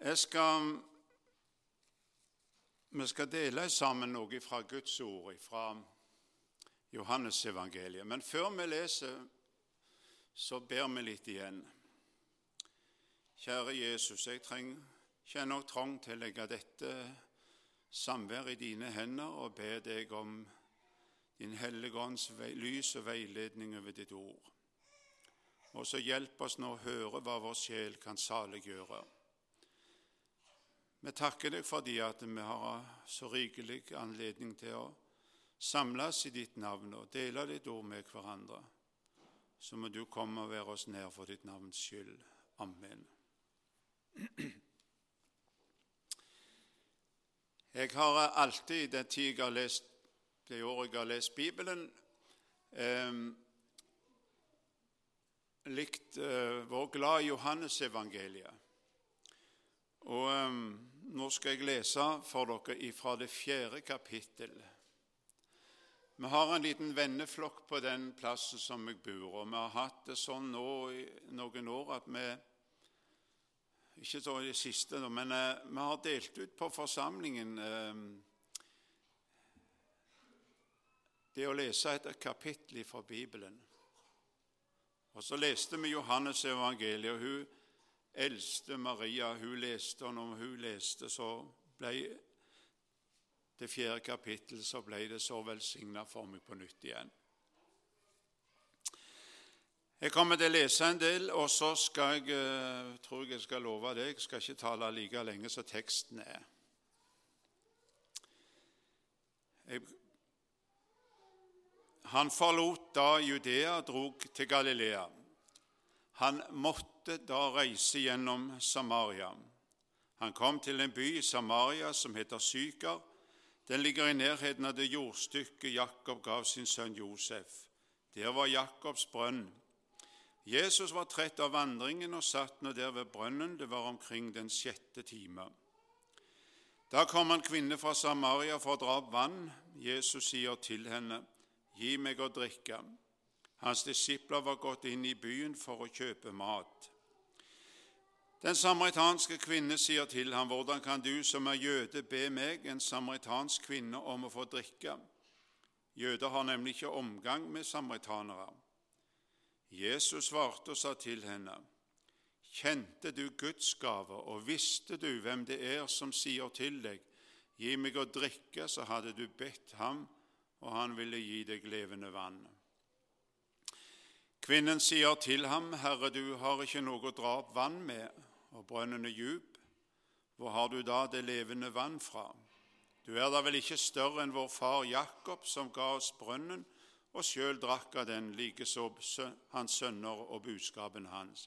Vi skal dele sammen noe fra Guds ord, fra Johannes evangeliet. Men før vi leser, så ber vi litt igjen. Kjære Jesus, jeg kjenner nok trang til å legge dette samvær i dine hender og be deg om din hellige ånds lys og veiledning over ditt ord. Og så hjelp oss nå å høre hva vår sjel kan saliggjøre. Vi takker deg fordi at vi har så rikelig anledning til å samles i ditt navn og dele ditt ord med hverandre. Så må du komme og være oss nær for ditt navns skyld. Amen. Jeg har alltid, det året jeg har lest Bibelen, likt vår glad i Johannes evangeliet. Og nå skal jeg lese for dere fra det 4. kapittel. Vi har en liten venneflokk på den plassen som jeg bor, og vi har hatt det sånn nå i noen år at vi, ikke så i det siste, men vi har delt ut på forsamlingen det å lese et kapittel fra Bibelen. Og så leste vi Johannes evangeliet, og hun eldste Maria, hun leste, og når hun leste, så ble det 4. kapittel, så ble det så velsignet for meg på nytt igjen. Jeg kommer til å lese en del, og så skal tror jeg skal love deg, jeg skal ikke tale like lenge som teksten er. Han forlot da Judea og drog til Galilea. Han måtte da reise gjennom Samaria. Han kom til en by i Samaria som heter Syker. Den ligger i nærheten av det jordstykket Jakob gav sin sønn Josef. Der var Jakobs brønn. Jesus var trett av vandringen og satt nå der ved brønnen. Det var omkring den 6. time. Da kom en kvinne fra Samaria for å dra opp vann. Jesus sier til henne, «Gi meg å drikke.» Hans disipler var gått inn i byen for å kjøpe mat. Den samaritanske kvinne sier til ham, «Hvordan kan du som er jøde be meg, en samaritansk kvinne, om å få drikke?» Jøder har nemlig ikke omgang med samaritanere. Jesus svarte og sa til henne, «Kjente du Guds gave, og visste du hvem det er som sier til deg, «Gi meg å drikke», så hadde du bedt ham, og han ville gi deg levende vann. Kvinnen sier til ham, «Herre, du har ikke noe å dra opp vann med, og brønnen er djup. Hvor har du da det levende vann fra? Du er da vel ikke større enn vår far Jakob, som ga oss brønnen, og selv drakk av den, likeså hans sønner og buskapen hans.»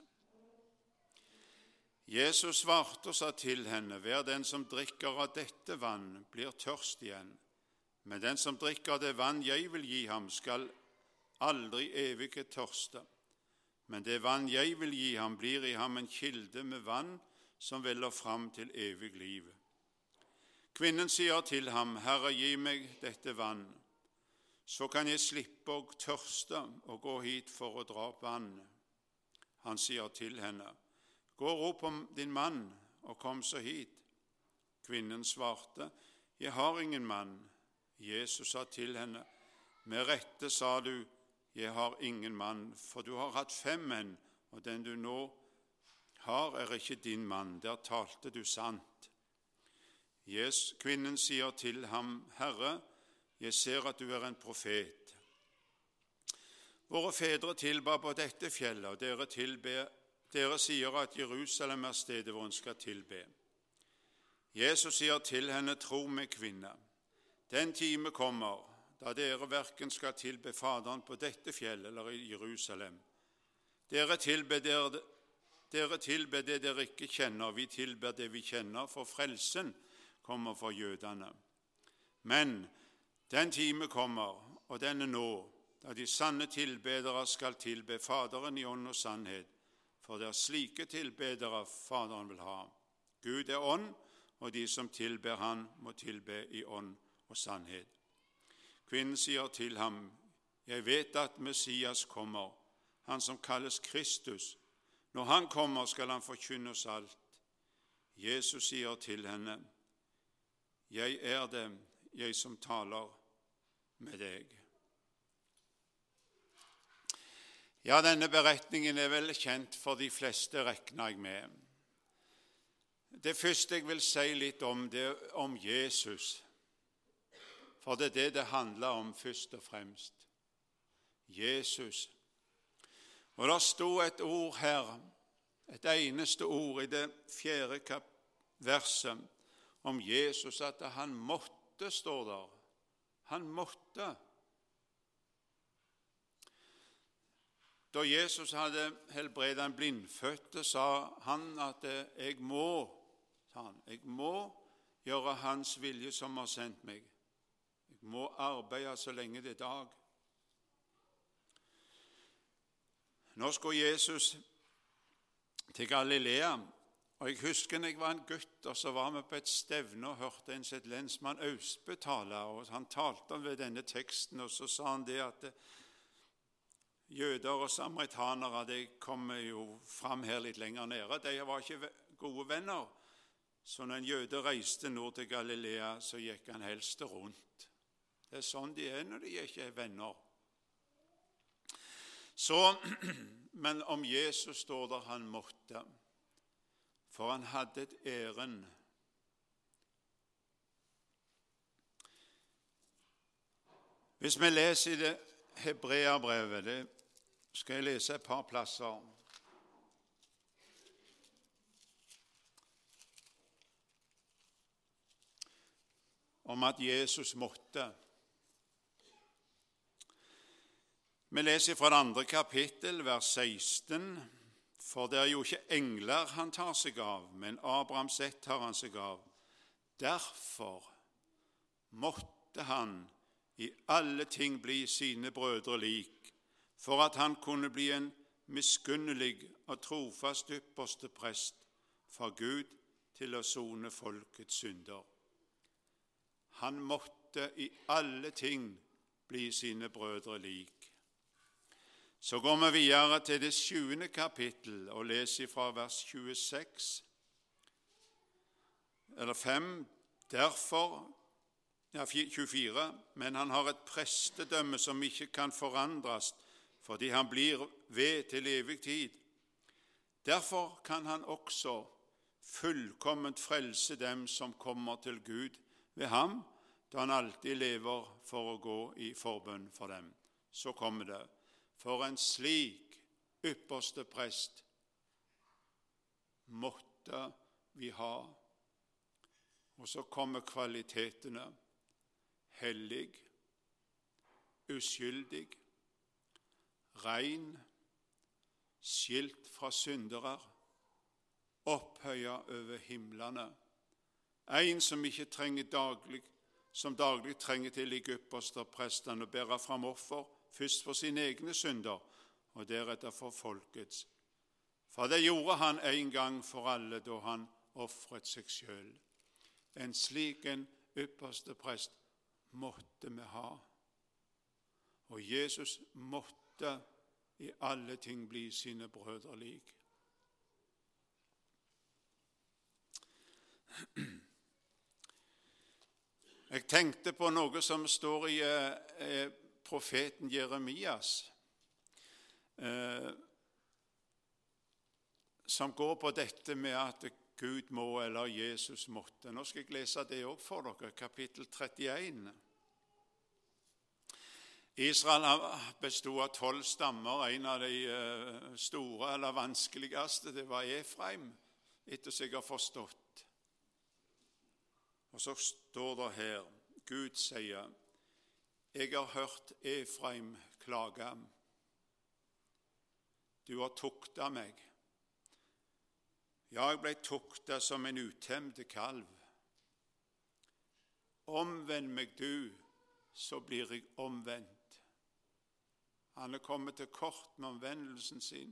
Jesus svarte og sa til henne, «Hver den som drikker av dette vann, blir tørst igjen. Men den som drikker av det vann jeg vil gi ham, skal aldri evig tørste. Men det vann jeg vil gi ham, blir i ham en kilde med vann som veller fram til evig liv.» Kvinnen sier til ham, «Herre, gi meg dette vann, så kan jeg slippe å tørste og gå hit for å dra opp vann.» Han sier til henne, «Gå og rop om din mann, og kom så hit.» Kvinnen svarte, «Jeg har ingen mann.» Jesus sa til henne, «Med rette sa du, jeg har ingen mann, for du har hatt 5 menn, og den du nå har er ikke din mann. Der talte du sant.» Kvinnen sier til ham, «Herre, jeg ser at du er en profet. Våre fedre tilba på dette fjellet, og dere sier at Jerusalem er stedet hvor en skal tilbe.» Jesus sier til henne, «Tro meg, kvinne, den time kommer, da dere hverken skal tilbe Faderen på dette fjellet eller i Jerusalem. Dere tilber det dere ikke kjenner, vi tilber det vi kjenner, for frelsen kommer for jødene. Men den time kommer, og den er nå, da de sanne tilbedere skal tilbe Faderen i ånd og sannhet, for det er slike tilbedere Faderen vil ha. Gud er ånd, og de som tilber han må tilbe i ånd og sannhet. Kvinnen sier til ham, «Jeg vet at Messias kommer, han som kalles Kristus. Når han kommer, skal han forkynne oss alt.» Jesus sier til henne, jeg er det, jeg som taler med deg. Ja, denne beretningen er vel kjent for de fleste, regner jeg med. Det første jeg vil si litt om, det er om Jesus. For det er det handler om først og fremst. Jesus. Og det stod et ord her, et eneste ord i det 4. verset om Jesus, at han måtte, står der. Han måtte. Da Jesus hadde helbredet en blindfødte, sa han at jeg må gjøre hans vilje som har sendt meg. Jeg må arbeide så lenge det er dag. Nå skulle Jesus til Galilea, og jeg husker når jeg var en gutt, og så var vi på et stevne og hørte en sitt lensmann Austbø tale, og han talte ved denne teksten, og så sa han det at jøder og samaritanere, de kommer jo fram her litt lenger nede. De var ikke gode venner, så når en jøde reiste nord til Galilea, så gikk han helst rundt. Det er sånn de er når de ikke er venner. Men om Jesus står der han måtte, for han hadde et ærend. Hvis vi leser i det Hebreerbrevet, det skal jeg lese et par plasser. Om at Jesus måtte. Vi leser fra det 2. kapittel, vers 16. For det er jo ikke engler han tar seg av, men Abrahams ett tar han seg av. Derfor måtte han i alle ting bli sine brødre lik, for at han kunne bli en miskunnelig og trofast ypperste prest for Gud til å sone folkets synder. Han måtte i alle ting bli sine brødre lik. Så går vi videre til det 7. kapittel og leser fra vers 26, eller 5, derfor, 24, men han har et prestedømme som ikke kan forandres, fordi han blir ved til evig tid. Derfor kan han også fullkomment frelse dem som kommer til Gud ved ham, da han alltid lever for å gå i forbønn for dem. Så kommer det. For en slik ypperste prest måtte vi ha. Og så kommer kvalitetene. Hellig, uskyldig, ren, skilt fra syndere, opphøyet over himlene. En som ikke trenger som daglig trenger til like ypperste presten å bære fram offer, først for sine egne synder, og deretter for folkets. For det gjorde han en gang for alle, da han offret seg selv. En slik en ypperste prest måtte vi ha. Og Jesus måtte i alle ting bli sine brødre lik. Jeg tenkte på noe som står i profeten Jeremias, som går på dette med at Gud må eller Jesus måtte. Nå skal jeg lese det også for dere, kapittel 31. Israel bestod av 12 stammer. En av de store eller vanskeligste, det var Efraim, etter som jeg har forstått. Og så står det her, Gud sier, jeg har hørt Efraim klage. Du har tuktet meg. Ja, jeg ble tuktet som en utemte kalv. Omvend meg du, så blir jeg omvendt. Han er kommet til kort med omvendelsen sin.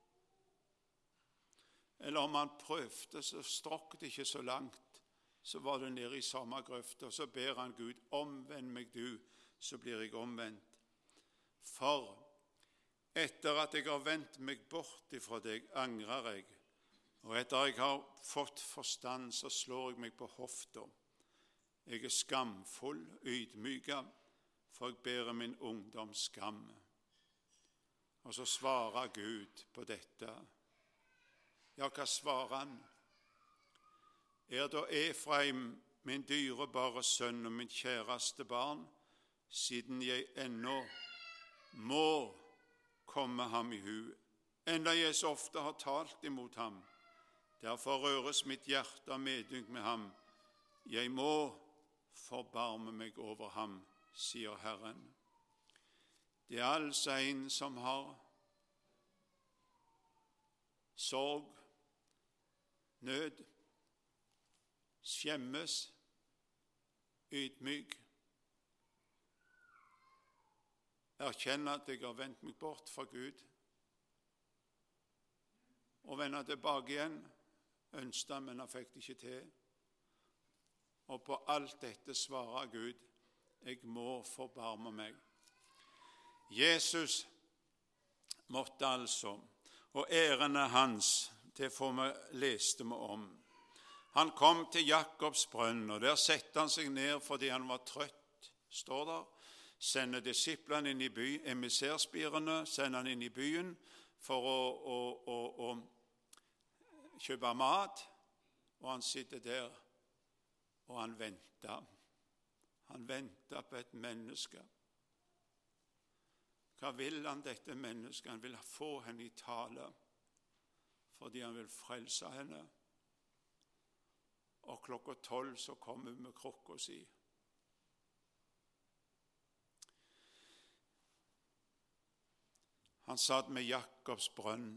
Eller om han prøvde, så strakk det ikke så langt. Så var det nede i samme grøft, og så ber han Gud, omvend meg du, så blir jeg omvendt. For etter at jeg har vendt meg bort ifra deg, angrer jeg, Og etter jeg har fått forstand, så slår jeg meg på hofta. Jeg er skamfull, ydmyka, for jeg bærer min ungdoms skam. Og så svarer Gud på dette. Ja, hva svarer han? Er da Efraim min dyrebare sønn og min kjæreste barn, siden jeg ennå må komme ham i hu, enda jeg så ofte har talt imot ham. Derfor røres mitt hjerte av medynk med ham. Jeg må forbarme meg over ham, sier Herren. Det er altså en som har sorg, nød, skjemmes, ydmyk, erkjenner at jeg har vendt meg bort fra Gud, og vender tilbake igjen, ønsket, men han fikk det ikke til. Og på alt dette svarer Gud, jeg må forbarme meg. Jesus måtte altså, og æren er hans, det får vi leste vi om. Han kom til Jakobs brønn, og der sette han seg ned fordi han var trøtt, står der. Sender disiplene inn i byen, emissærspirene sender han inn i byen for å kjøpe mat, og han sitter der, og han venter. Han venter på et menneske. Hva vil han dette mennesket? Han vil få henne i tale, fordi han vil frelse henne. Og 12:00 så kommer vi med krukka si. Han satt med Jakobs brønn.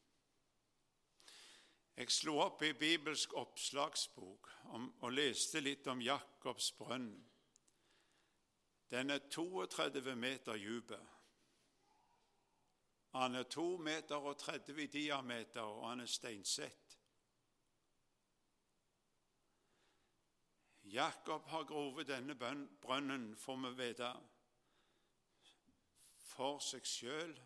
Jeg slo opp i bibelsk oppslagsbok og leste litt om Jakobs brønn. Den er 32 meter dyp. Han er 2,30 meter i diameter, og han er steinsett. Jakob har grovet denne brønnen, får vi vite, for seg selv,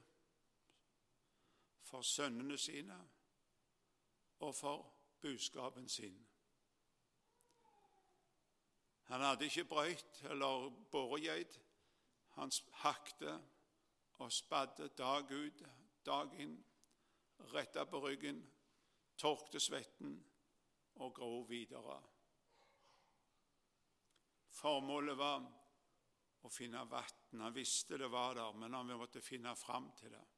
for sønnene sine og for buskapen sin. Han hadde ikke brøyt eller båregeit. Han hakte og spadde dag ut, dag inn, rettet på ryggen, tørkte svetten og grov videre. Formålet var å finne vann. Han visste det var der, men han måtte finne fram til det.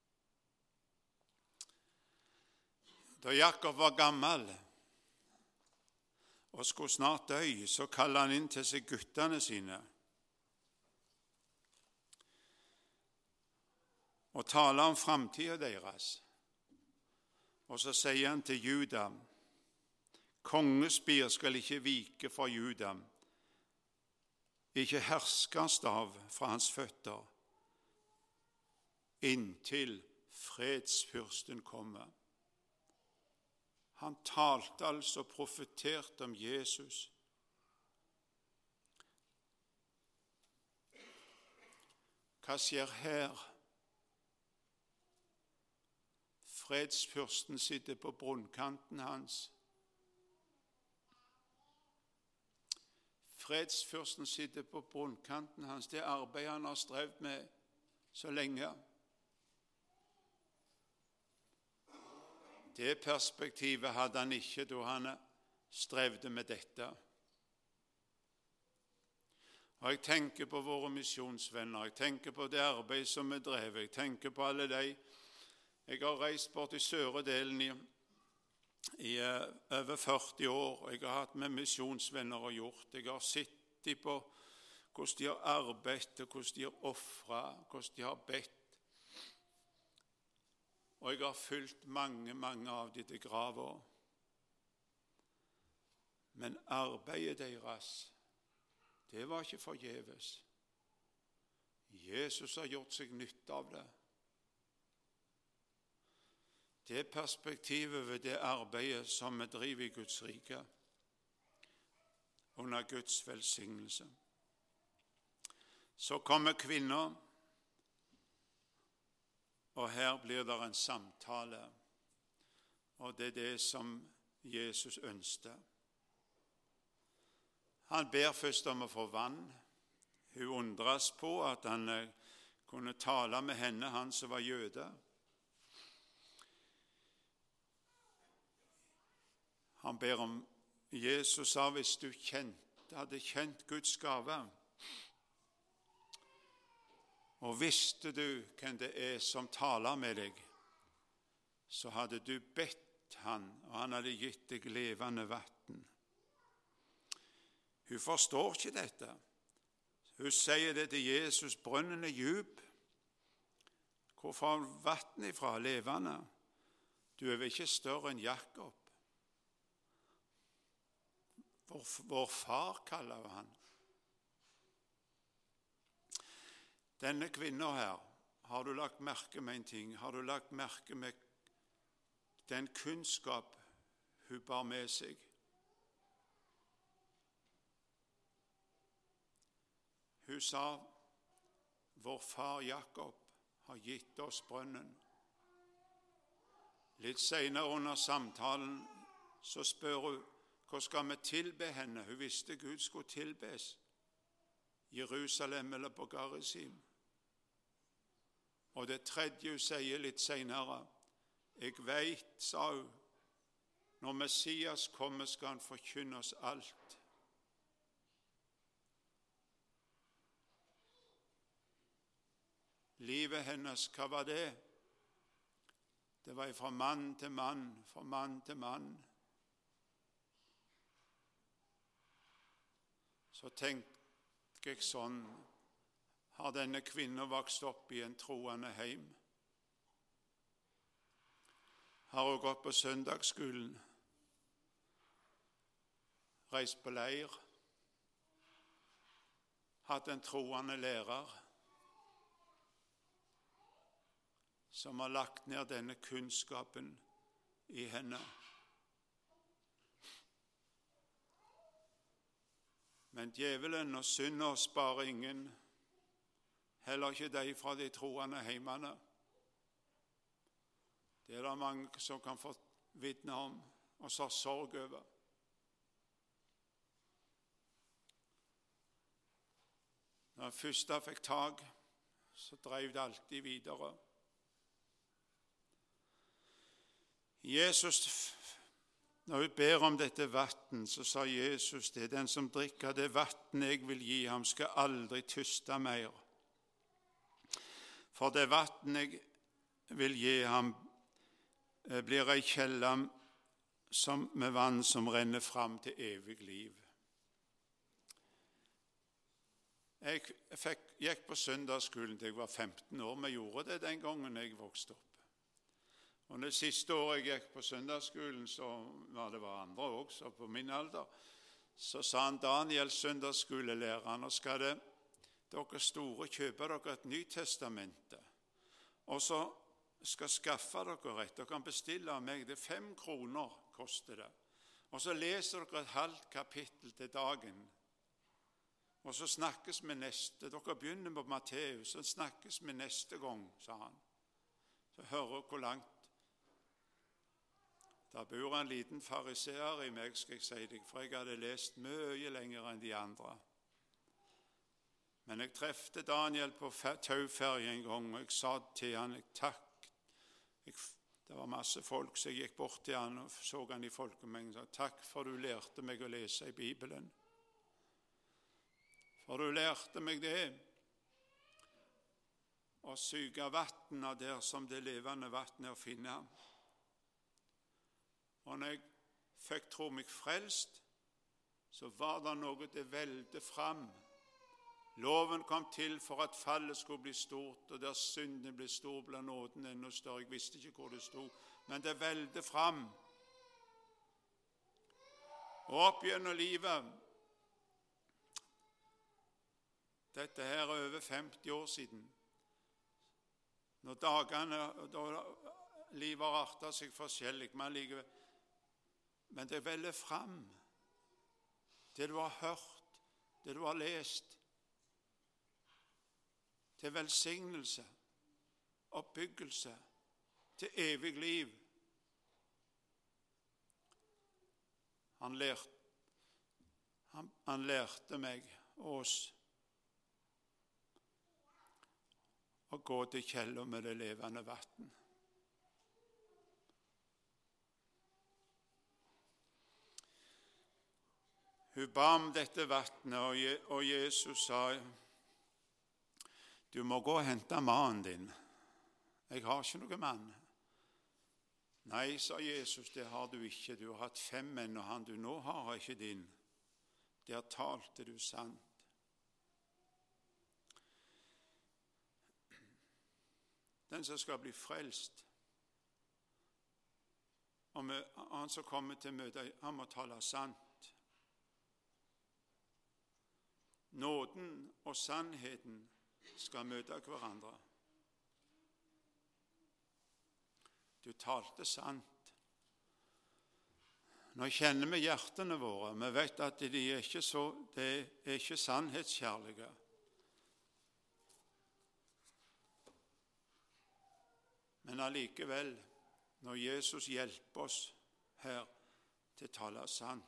Da Jakob var gammel og skulle snart dø, så kalte han inn til seg guttene sine og taler om framtiden deres. Og så sier han til Juda, kongespir skal ikke vike for Juda, ikke herskerstav fra hans føtter, inntil fredsfyrsten kommer. Han talte altså, profeterte om Jesus. Hva skjer her? Fredsfyrsten sitter på brunnkanten hans. Fredsfyrsten sitter på brunnkanten hans. Det arbeidet han har strevd med så lenge. Det perspektivet hadde han ikke da han strevde med dette. Og jeg tenker på våre misjonsvenner, jeg tenker på det arbeid som vi drev, jeg tenker på alle de. Jeg har reist bort i søre delen i over 40 år, og jeg har hatt med misjonsvenner og gjort. Jeg har sittet på hvordan de har arbeidet, hvordan de har offret, hvordan de har bedt. Og jeg har fulgt mange av de til graver. Men arbeidet deres, det var ikke forgjeves. Jesus har gjort seg nytte av det. Det perspektivet ved det arbeidet som vi driver i Guds rike, under Guds velsignelse. Så kommer kvinner, og her blir det en samtale. og det er det som Jesus ønsket. Han ber først om å få vann. Hun undres på at han kunne tale med henne, han som var jøde. Han ber om Jesus sa, hvis du hadde kjent Guds gave, og visste du hvem det er som taler med deg, så hadde du bedt han, og han hadde gitt deg levende vann. Hun forstår ikke dette. Hun sier det til Jesus, brønnen er djup. Hvor får vann ifra, levende? Du er vel ikke større enn Jakob? Vår far kaller han. Denne kvinnen her, har du lagt merke med en ting? Har du lagt merke med den kunnskap hun bar med seg? Hun sa, vår far Jakob har gitt oss brønnen. Litt senere under samtalen så spør hun, hva skal vi tilbe henne? Hun visste Gud skulle tilbes. Jerusalem eller på Gerizim. Og det tredje hun sier litt senere, jeg vet, sa hun, når Messias kommer skal han forkynne oss alt. Livet hennes, hva var det? Det var fra mann til mann, fra mann til mann. Så tenker jeg sånn, har denne kvinnen vokst opp i en troende heim? Har hun gått på søndagsskolen, reist på leir, hatt en troende lærer som har lagt ned denne kunnskapen i henne? Men djevelen og synden sparer ingen, heller ikke de fra de troende heimene. Det er det mange som kan få vitne om, og så sorg over. Når jeg først fikk tak, så drev det alltid videre. Jesus, når vi ber om dette vatten, så sa Jesus det, den som drikker det vatten jeg vil gi ham, skal aldri tyste mer. For det vatten jeg vil gi ham, blir ei kjelle med vann som renner fram til evig liv. Jeg gikk på søndagsskolen til jeg var 15 år. Vi gjorde det den gangen jeg vokste opp. Og det siste året jeg gikk på søndagsskolen, så var det andre også på min alder, så sa han Daniel, søndagsskolelæreren, og skal dere store kjøpe dere et Nytestamente, og så skal skaffe dere et, dere kan bestille av meg, det er 5 kroner koster det, og så leser dere et halvt kapittel til dagen, og så snakkes vi neste, dere begynner på Matteus, så snakkes vi neste gang, sa han. Så hører hvor langt. Da bor en liten fariseer i meg, skal jeg si deg, for jeg hadde lest mye lenger enn de andre. Men jeg trefte Daniel på tauferje en gang, og jeg sa til han, takk. Det var masse folk, så jeg gikk bort til han og så han i folkemengden, og sa, takk for du lærte meg å lese i Bibelen. For du lærte meg det, å suge vattnet der som det levende vattnet å finne. Og når jeg fikk tro meg frelst, så var det noe det velte fram. Loven kom til for at fallet skulle bli stort, og der synden ble stor, ble nåden enda større. Jeg visste ikke hvor det stod, men det velte fram. Og opp gjennom livet, dette her er over 50 år siden, når dagene, da livet har artet seg forskjellig, men det veller fram. Det du har hørt, det du har lest, til velsignelse, oppbyggelse, til evig liv. Han lærte meg og oss å gå til kjelder med det levende vann. Hun ba om dette vannet, og Jesus sa, du må gå og hente mannen din. Jeg har ikke noe mann. Nei, sa Jesus, det har du ikke. Du har hatt 5 menn, og han du nå har ikke din. Der talte du sant. Den som skal bli frelst, og han som kommer til møte, han må tale sant. Nåden og sannheten skal møte hverandre. Du talte sant. Nå kjenner vi hjertene våre. Vi vet at de er ikke sannhetskjærlige. Men allikevel, når Jesus hjelper oss her til å tale sant.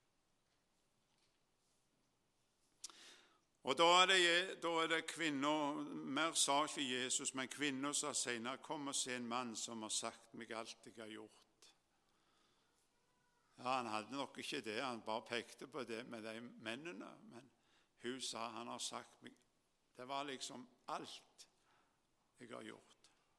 Og da er det kvinner, mer sa ikke Jesus, men kvinner sa senere, kom og se en mann som har sagt meg alt jeg har gjort. Ja, han hadde nok ikke det, han bare pekte på det med de mennene, men hun sa han har sagt meg, det var liksom alt jeg har gjort.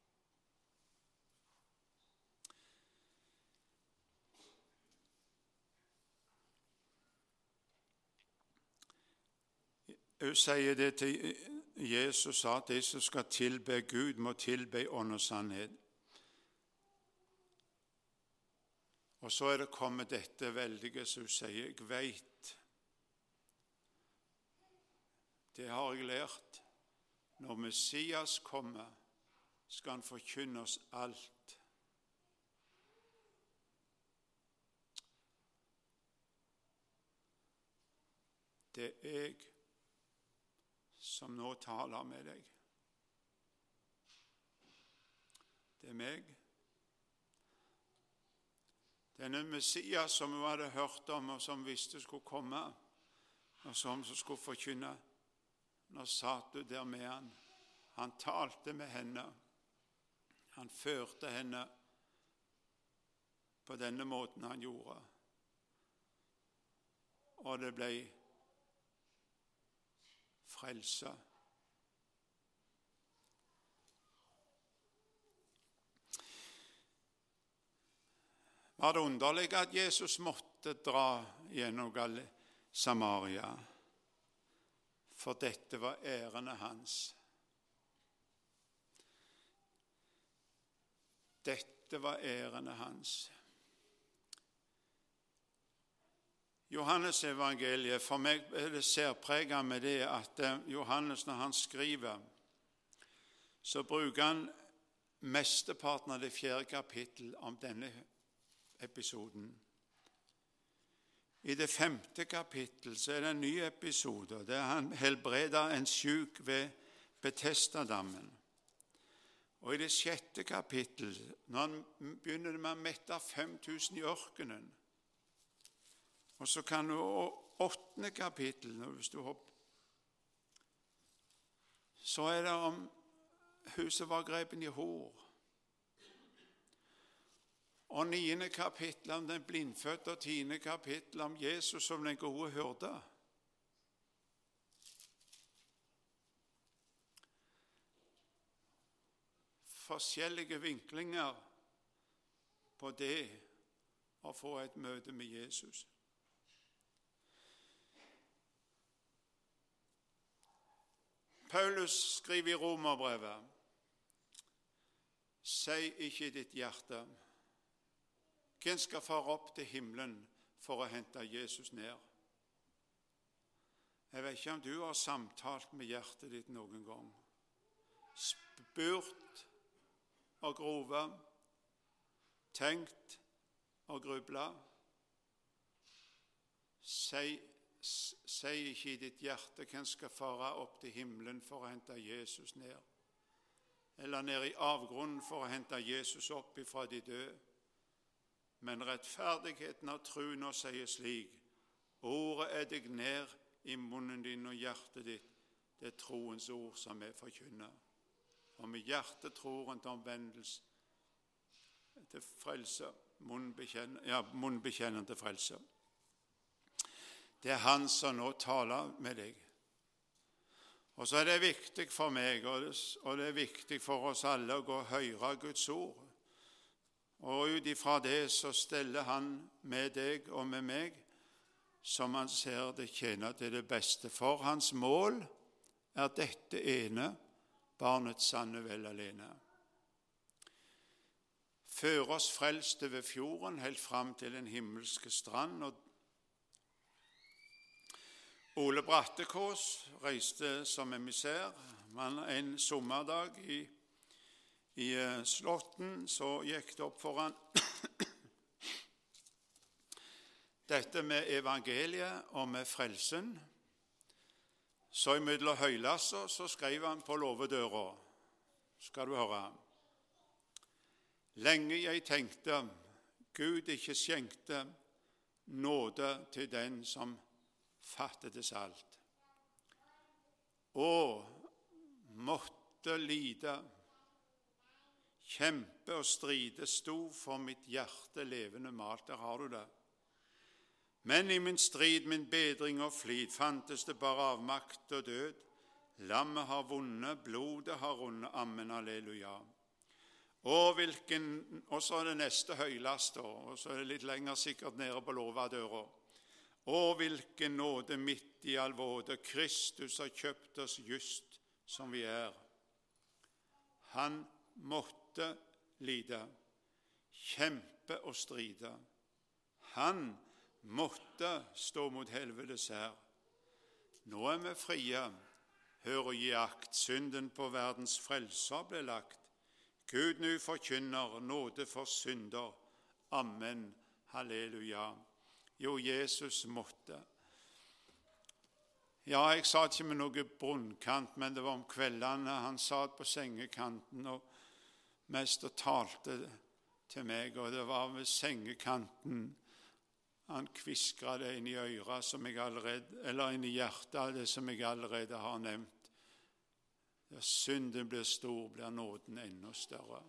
Hun sier det til Jesus, at de som skal tilbe Gud, må tilbe ånd og sannhet. Og så er det kommet dette veldige som hun sier, jeg vet. Det har jeg lært. Når Messias kommer, skal han forkynne oss alt. Det er jeg som nå taler med deg. Det er meg. Denne Messias som hun hadde hørt om, og som visste skulle komme, og som skulle forkynne. Nå satt du der med han. Han talte med henne. Han førte henne på denne måten han gjorde. Og det ble frelse. Var det underlig at Jesus måtte dra gjennom Samaria? For dette var ærene hans. Dette var ærene hans. Johannes evangeliet, for meg er det særpreget med det at Johannes, når han skriver, så bruker han mesteparten av det 4. kapittel om denne episoden. I det 5. kapittel så er det en ny episode, der han helbreder en syk ved Betesdadammen. Og i det 6. kapittel, når han begynner med å mette 5000 i ørkenen, og så kan du 8. kapittel, hvis du hopper, så er det om huset var grepen i hor. Og 9. kapittel om den blindfødte, og 10. kapittel om Jesus som den gode hyrde. Forskjellige vinklinger på det å få et møte med Jesus. Paulus skriver i Romerbrevet, si ikke i ditt hjerte, hvem skal fare opp til himmelen for å hente Jesus ned? Jeg vet ikke om du har samtalt med hjertet ditt noen gang. Spurt og grovet, tenkt og grublet. Si ikke i ditt hjerte hvem skal fare opp til himmelen for å hente Jesus ned, eller ned i avgrunnen for å hente Jesus opp ifra de døde. Men rettferdigheten av truen og sier slik: ordet er deg ned i munnen din og hjertet ditt. Det er troens ord som vi forkynner. Og med hjertet tror en til omvendelse, til frelse, munnen bekjenner til frelse. Det er han som nå taler med deg. Og så er det viktig for meg, og det er viktig for oss alle å gå og høre Guds ord. Og ut ifra det så steller han med deg og med meg, som han ser det tjener til det beste. For hans mål er dette ene, barnets sanne vel alene. Før oss frelste ved fjorden, helt fram til den himmelske strand. Og Ole Brattekås reiste som emissær. En sommerdag i Slåtten så gikk det opp for han dette med evangeliet og med frelsen. Så imellom høylasser så skrev han på låvedøra, skal du høre. Lenge jeg tenkte, Gud ikke skjenkte nåde til den som fattedes alt. Og måtte lide, kjempe og stride, sto for mitt hjerte levende malt. Der har du det. Men i min strid, min bedring og flid, fantes det bare avmakt og død. Lammet har vunnet, blodet har rundet, amen, halleluja. Og så er det neste høylast, og så er det litt lenger sikkert nede på låvedøra. Og hvilken nåde midt i all våde, Kristus har kjøpt oss just som vi er. Han måtte lide, kjempe og stride. Han måtte stå mot helvetes hær. Nå er vi frie, hør og gi akt, synden på verdens frelser ble lagt. Gud nu forkynner nåde for synder, amen, halleluja. Jo, Jesus måtte. Ja, jeg satt ikke med noe brunnkant, men det var om kveldene. Han satt på sengekanten og mest og talte til meg, og det var ved sengekanten. Han kviskret det inn i øret, eller inn i hjertet, det som jeg allerede har nevnt. Der synden blir stor, blir nåden enda større.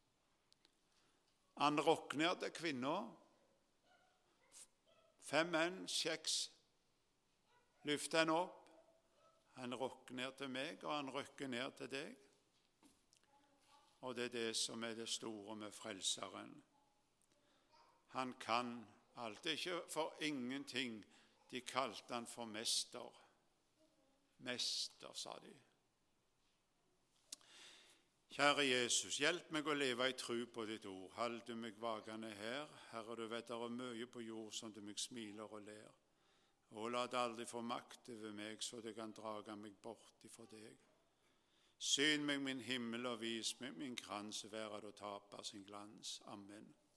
Han rokker ned til kvinner. 5 menn, 6, løfter han opp. Han rokker ned til meg, og han rykker ned til deg. Og det er det som er det store med frelseren. Han kan alt. Det er ikke for ingenting de kalte han for mester. Mester, sa de. Kjære Jesus, hjelp meg å leve i tro på ditt ord. Hold du meg vagende her. Herre, du vet det er mye på jord som du meg smiler og ler. Og la det aldri få makt over meg, så det kan drage meg bort ifra deg. Syn meg min himmel og vis meg min krans, være det å tape sin glans. Amen.